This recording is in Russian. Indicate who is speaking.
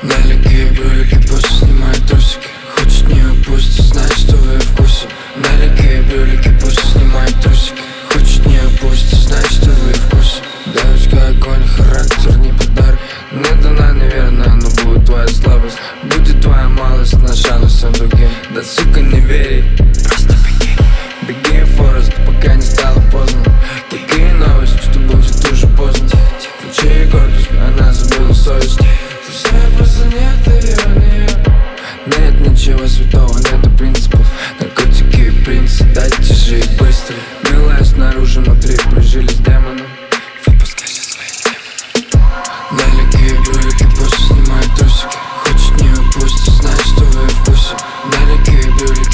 Speaker 1: Далекие брюлики, пусть снимает трусики. Хочет не упустить, знает, что вы в вкусе. Далекие брюлики, пусть снимает трусики. Хочет не упустить, знает, что вы в вкусе. Девочка, огонь, характер не подарок. Не дана, наверное, но будет твоя слабость. Будет твоя малость, на шаг всем другим. Да сука, не верь, просто беги. Беги, Форест, пока не стало поздно. Такие новости, что будет уже поздно. Включи гордость, она забыла совесть. Слушай, просто нет ее. Нет ничего святого, нету принципов. Наркотики и принцы, дайте жить быстро. Милая снаружи, внутри прижились демоны. Выпускайся свои темы. Далекие брюлики, пусть снимает трусики. Хочет не упустить, знает, что вы в вкусе. Далекие брюлики.